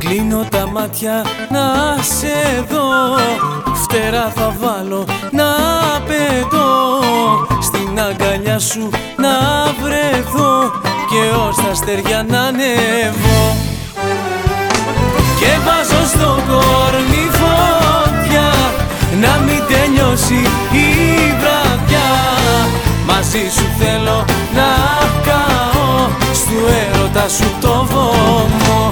Κλείνω τα μάτια να σε δω, φτερά θα βάλω να πετώ, στην αγκαλιά σου να βρεθώ και ως τα αστέρια να ανέβω. Και βάζω στο κορμί φωτιά, να μην τελειώσει η βραδιά. Μαζί σου θέλω να καώ, στου έρωτα σου το βωμό.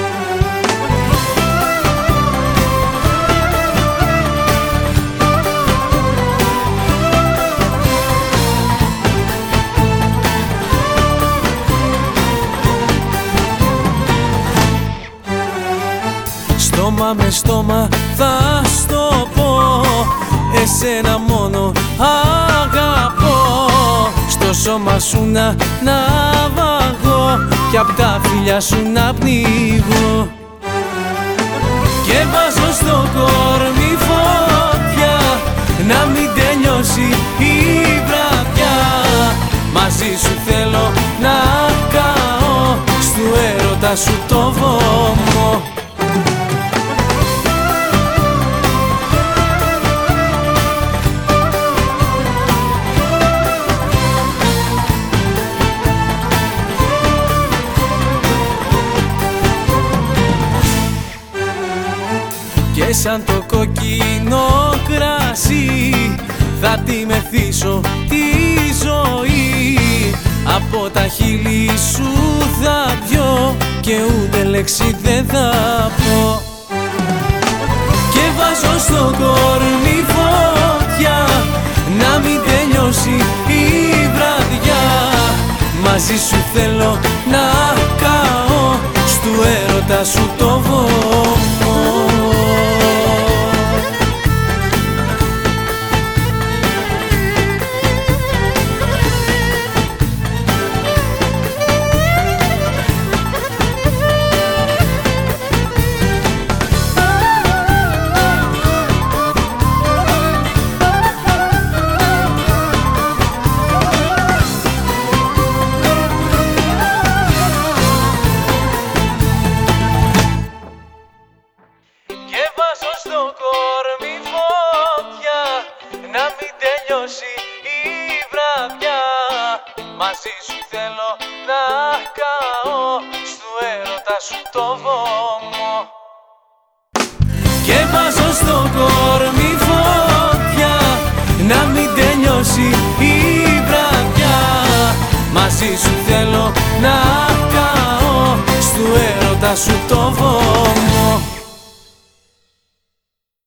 Στόμα με στόμα θα στο πω, εσένα μόνο αγαπώ. Στο σώμα σου να ναυαγώ κι απ' τα φιλιά σου να πνίγω. Και βάζω στο κορμί φωτιά, να μην τελειώσει η βραδιά. Μαζί σου θέλω να καώ, στου έρωτα σου το βωμό. Και σαν το κόκκινο κρασί θα τη μεθύσω τη ζωή. Από τα χείλη σου θα πιω και ούτε λέξη δεν θα πω. Και βάζω στο κορμί φωτιά, να μην τελειώσει η βραδιά. Μαζί σου θέλω να καώ, στου έρωτα σου το βωμό. Και βάζω στο κορμί φωτιά, να μην τελειώσει η βραδιά. Μαζί σου θέλω να καώ, στου έρωτα σου το βωμό. Και βάζω στο κορμί φωτιά, να μην τελειώσει η βραδιά. Μαζί σου θέλω να καώ, στου έρωτα σου το βωμό.